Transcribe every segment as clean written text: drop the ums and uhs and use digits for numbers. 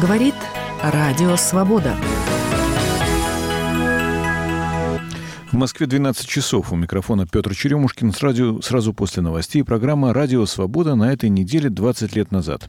Говорит Радио Свобода. В Москве 12 часов. У микрофона Петр Черемушкин. Сразу после новостей программа «Радио Свобода» на этой неделе 20 лет назад.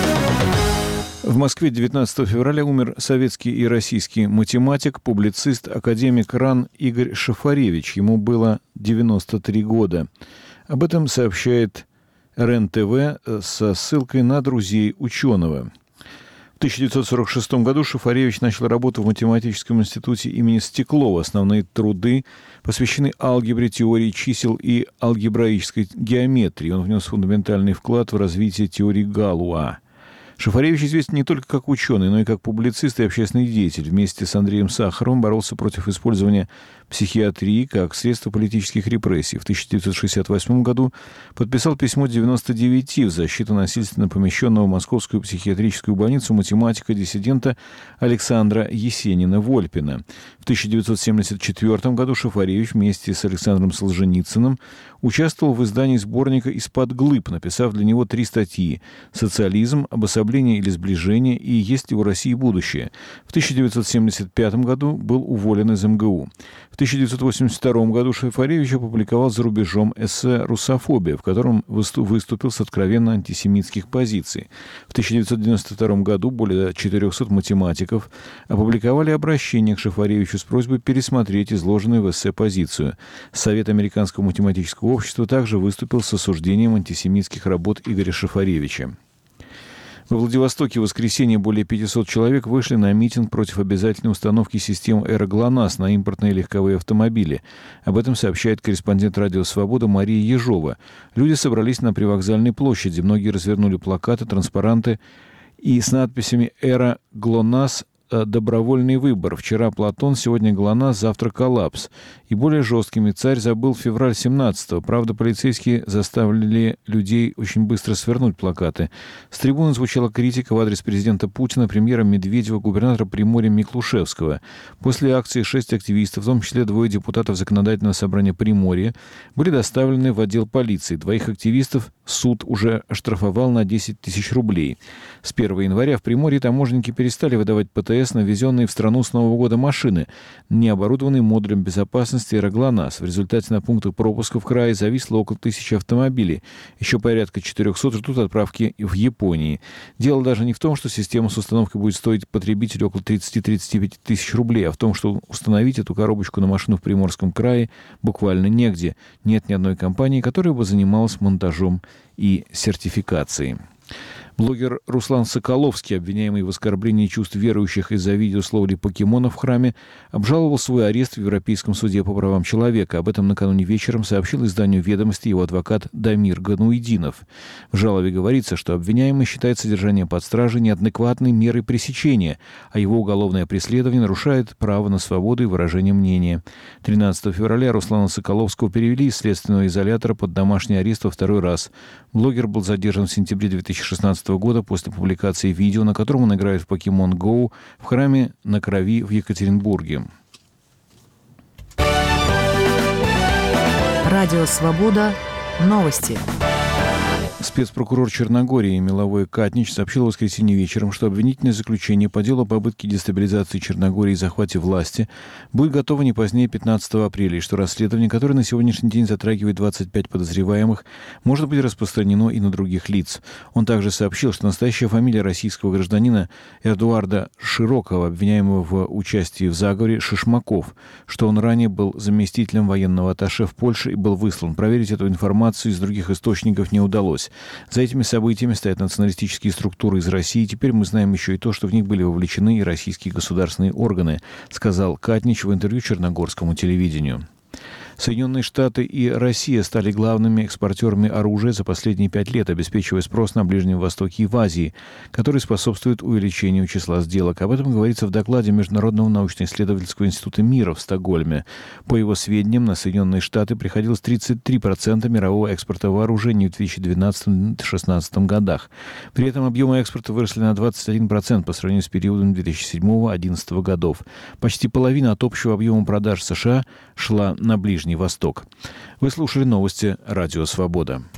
В Москве 19 февраля умер советский и российский математик, публицист, академик РАН Игорь Шафаревич. Ему было 93 года. Об этом сообщает РЕН-ТВ со ссылкой на друзей ученого. В 1946 году Шафаревич начал работу в математическом институте имени Стеклова. Основные труды посвящены алгебре, теории чисел и алгебраической геометрии. Он внес фундаментальный вклад в развитие теории Галуа. Шафаревич известен не только как ученый, но и как публицист и общественный деятель. Вместе с Андреем Сахаровым боролся против использования психиатрии как средства политических репрессий. В 1968 году подписал письмо 99 в защиту насильственно помещенного в Московскую психиатрическую больницу математика-диссидента Александра Есенина-Вольпина. В 1974 году Шафаревич вместе с Александром Солженицыным участвовал в издании сборника «Из-под глыб», написав для него 3 статьи: «Социализм», «Обособление или сближение» и «Есть ли у России будущее?». В 1975 году был уволен из МГУ. В 1982 году Шафаревич опубликовал за рубежом эссе «Русофобия», в котором выступил с откровенно антисемитских позиций. В 1992 году более 400 математиков опубликовали обращение к Шафаревичу с просьбой пересмотреть изложенную в эссе позицию. Совет Американского математического общества также выступил с осуждением антисемитских работ Игоря Шафаревича. Во Владивостоке в воскресенье более 500 человек вышли на митинг против обязательной установки систем ЭРО-ГЛОНАСС на импортные легковые автомобили. Об этом сообщает корреспондент «Радио Свобода» Мария Ежова. Люди собрались на Привокзальной площади. Многие развернули плакаты, транспаранты и с надписями «ЭРО-ГЛОНАСС. Добровольный выбор. Вчера Платон, сегодня ГЛОНАСС, завтра коллапс». И более жесткими: «Царь забыл февраль 17-го». Правда, полицейские заставили людей очень быстро свернуть плакаты. С трибуны звучала критика в адрес президента Путина, премьера Медведева, губернатора Приморья Миклушевского. После акции 6 активистов, в том числе 2 депутатов Законодательного собрания Приморья, были доставлены в отдел полиции. 2 активистов суд уже оштрафовал на 10 тысяч рублей. С 1 января в Приморье таможенники перестали выдавать ПТС на ввезенные в страну с Нового года машины, не оборудованные модулем безопасности ЭРО-ГЛОНАСС. В результате на пунктах пропуска в крае зависло около 1000 автомобилей. Еще порядка 400 ждут отправки в Японии. Дело даже не в том, что система с установкой будет стоить потребителю около 30-35 тысяч рублей, а в том, что установить эту коробочку на машину в Приморском крае буквально негде. Нет ни одной компании, которая бы занималась монтажом и сертификацией. Блогер Руслан Соколовский, обвиняемый в оскорблении чувств верующих из-за видеословли покемонов в храме, обжаловал свой арест в Европейском суде по правам человека. Об этом накануне вечером сообщил изданию «Ведомости» его адвокат Дамир Гануидинов. В жалобе говорится, что обвиняемый считает содержание под стражей неадекватной мерой пресечения, а его уголовное преследование нарушает право на свободу и выражение мнения. 13 февраля Руслана Соколовского перевели из следственного изолятора под домашний арест во 2-й раз. Блогер был задержан в сентябре 2016 года после публикации видео, на котором он играет в Pokemon Go в храме на Крови в Екатеринбурге. Радио Свобода. Новости. Спецпрокурор Черногории Миловой Катнич сообщил в воскресенье вечером, что обвинительное заключение по делу о попытке дестабилизации Черногории и захвате власти будет готово не позднее 15 апреля, и что расследование, которое на сегодняшний день затрагивает 25 подозреваемых, может быть распространено и на других лиц. Он также сообщил, что настоящая фамилия российского гражданина Эдуарда Широкова, обвиняемого в участии в заговоре, Шишмаков, что он ранее был заместителем военного атташе в Польше и был выслан. Проверить эту информацию из других источников не удалось. За этими событиями стоят националистические структуры из России. Теперь мы знаем еще и то, что в них были вовлечены и российские государственные органы, сказал Катнич в интервью черногорскому телевидению. Соединенные Штаты и Россия стали главными экспортерами оружия за последние 5 лет, обеспечивая спрос на Ближнем Востоке и в Азии, который способствует увеличению числа сделок. Об этом говорится в докладе Международного научно-исследовательского института мира в Стокгольме. По его сведениям, на Соединенные Штаты приходилось 33% мирового экспорта вооружений в 2012-2016 годах. При этом объемы экспорта выросли на 21% по сравнению с периодом 2007-2011 годов. Почти половина от общего объема продаж США шла на Ближний Восток. Вы слушали новости «Радио Свобода».